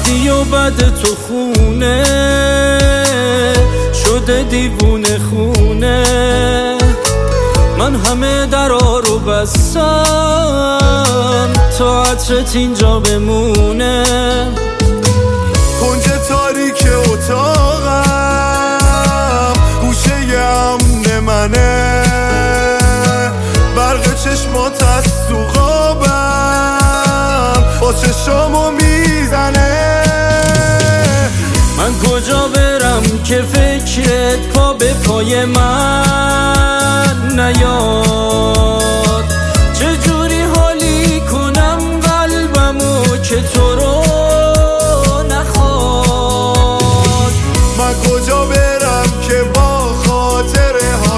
رفتی و بعد تو خونه شده دیوونه خونه. من همه درا رو بستم تا عطرت اینجا بمونه. کنج تاریک اتاقم گوشه امن منه، برق چشمات از تو خوابم با چشامو میزنه. من کجا برم که فکرت پا به پای من نیاد؟ چجوری حالی کنم قلبمو که تو رو نخواد؟ من کجا برم که با خاطره ها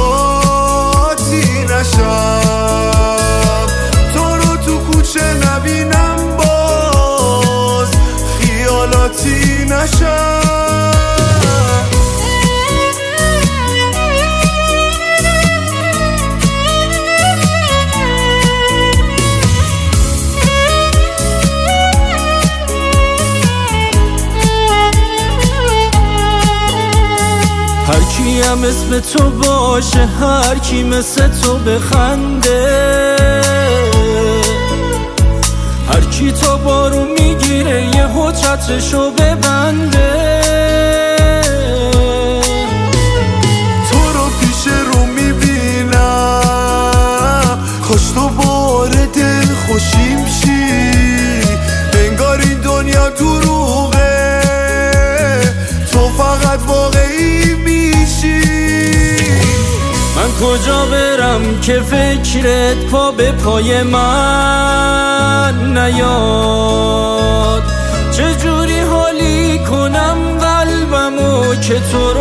خاطی نشم، تو رو تو کوچه نبینم باز خیالاتی نشم. هر کی هم اسم تو باشه، هر کی مثل تو بخنده، هر کی تا بارو میگیره یه چترشو ببنده. تو رو پیش رو میبینم خوش تو بار دل خوشیم شی، انگار این دنیا دروغه تو فقط واقعی میشی. من کجا برم که فکرت پا به پای من نیاد؟ چجوری حالی کنم قلبمو که تو رو